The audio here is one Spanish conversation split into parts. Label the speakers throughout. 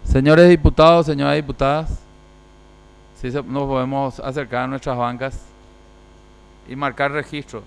Speaker 1: Señores diputados, señoras diputadas, si nos podemos acercar a nuestras bancas y marcar registro.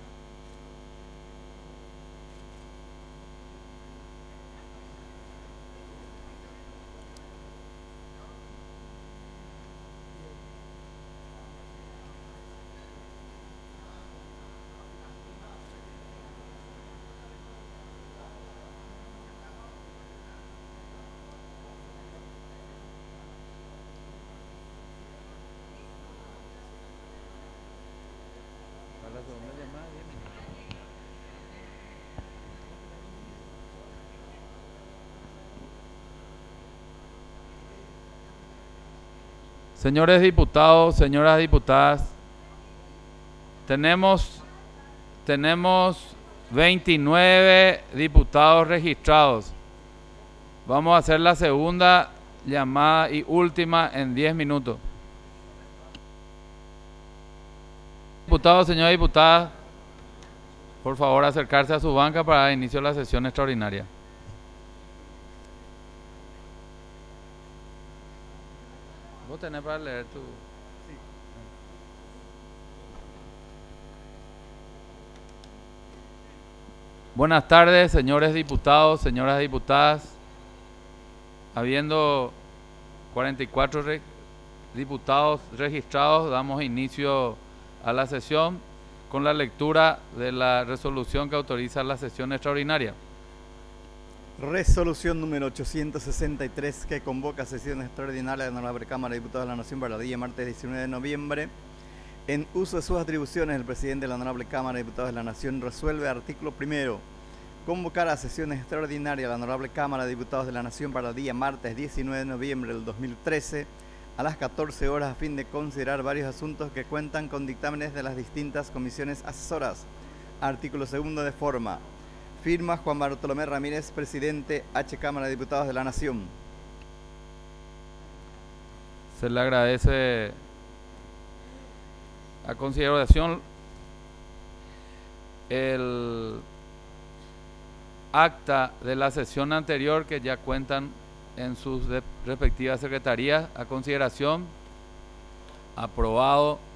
Speaker 1: Señores diputados, señoras diputadas, tenemos 29 diputados registrados. Vamos a hacer la segunda llamada y última en 10 minutos. Diputados, señoras diputadas, por favor acercarse a su banca para el inicio de la sesión extraordinaria. Vos tenés para leer tu... Sí. Buenas tardes, señores diputados, señoras diputadas. Habiendo 44 diputados registrados, damos inicio a la sesión con la lectura de la resolución que autoriza la sesión extraordinaria.
Speaker 2: Resolución número 863 que convoca sesión extraordinaria de la Honorable Cámara de Diputados de la Nación para el día martes 19 de noviembre. En uso de sus atribuciones, el presidente de la Honorable Cámara de Diputados de la Nación resuelve, artículo primero, convocar a sesiones extraordinarias de la Honorable Cámara de Diputados de la Nación para el día martes 19 de noviembre del 2013 a las 14 horas a fin de considerar varios asuntos que cuentan con dictámenes de las distintas comisiones asesoras. Artículo segundo de forma. Firma Juan Bartolomé Ramírez, presidente H. Cámara de Diputados de la Nación.
Speaker 1: Se le agradece a consideración el acta de la sesión anterior que ya cuentan en sus respectivas secretarías. A consideración, aprobado.